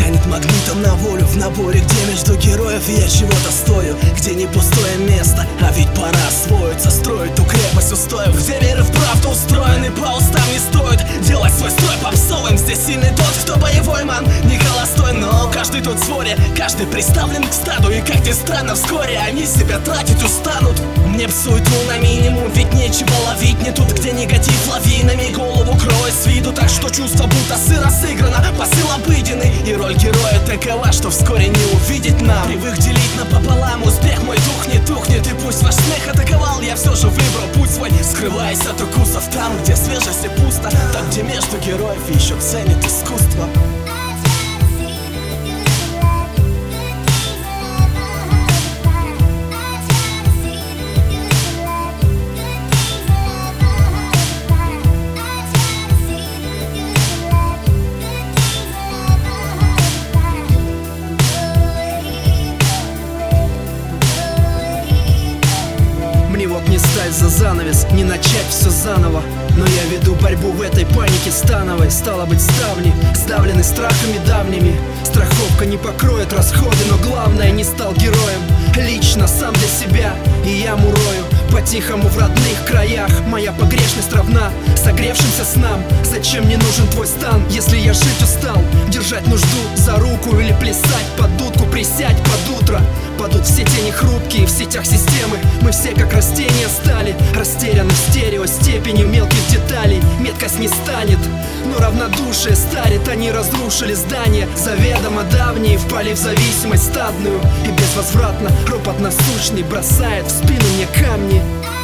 тянет магнитом на волю. В наборе, где между героев я чего-то стою, где не пустое место, а ведь пора освоиться, строить ту крепость устоев, где мир и вправду устроен, и по устам не стоит делать свой строй попсовым. Здесь сильный тот, кто боевой ман, не холостой, но каждый тут в своре, каждый приставлен к стаду. И как ни странно, вскоре они себя тратить устанут. Мне псуют на минимум, ведь нечего ловить не тут, где негатив лавинами голову кроет с виду. Так что чувство будто сыро сыграно, посыл обыденный, и роль героя такова, что вскоре не увидеть нам. Привык делить напополам, успех мой дух не тухнет, и пусть ваш смех атаковал, я все же выбрал путь свой, скрываясь от укусов там, где свежесть и пусто, там, где между героев еще ценит искусство. Мне вот не стать за занавес, не начать все заново, но я веду борьбу в этой панике становой. Стало быть, ставни сдавлены страхами давними. Страховка не покроет расходы, но главное, не стал героем. Лично, сам для себя, и я мурою по-тихому в родных краях. Моя погрешность равна согревшимся снам. Зачем мне нужен твой стан, если я жить устал? Держать нужду за руку или плясать под дудку, присядь под утро. Падут все тени хрупкие в сетях системы. Мы все как растения стали, растеряны в стерео степенью мелких деталей. Меткость не станет, но равнодушие старит. Они разрушили здания заведомо давние, впали в зависимость стадную, и безвозвратно ропот насущный бросает в спину мне камни.